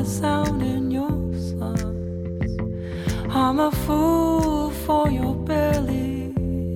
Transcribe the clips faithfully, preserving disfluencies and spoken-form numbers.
sound in your songs. I'm a fool for your belly.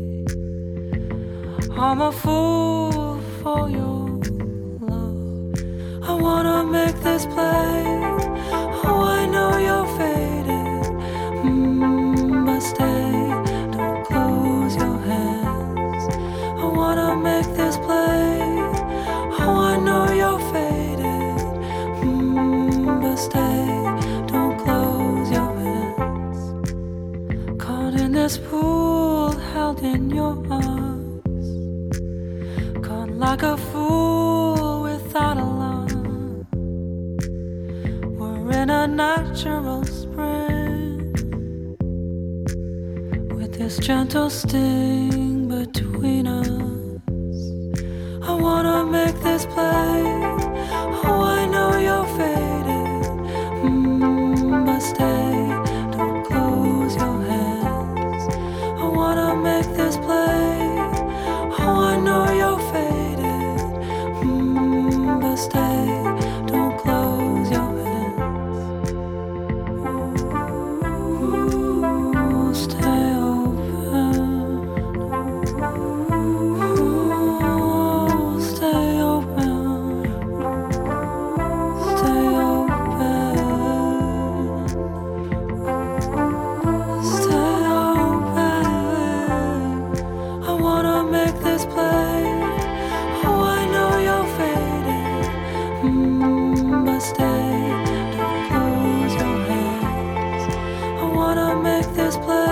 I'm a fool for your love. I wanna make this play. Oh, I know you're faded, mm, but stay. Don't close your hands. I wanna make this play. Oh, I know you're faded, mm, but stay. Don't close your hands. Caught in this pool, held in your arms. Caught like a fool without a line. We're in a natural spring with this gentle sting between us. I wanna make this play. Oh, I know you're faded, mm, but stay. Don't close your hands. I wanna make this play. Oh, I know you're faded, mm, but stay. Don't close your hands. Ooh, stay open. Ooh, stay open. Stay open. Stay open. I wanna make this play. Oh, I know you're faded, mm, but stay. Don't close your hands. I wanna make this play.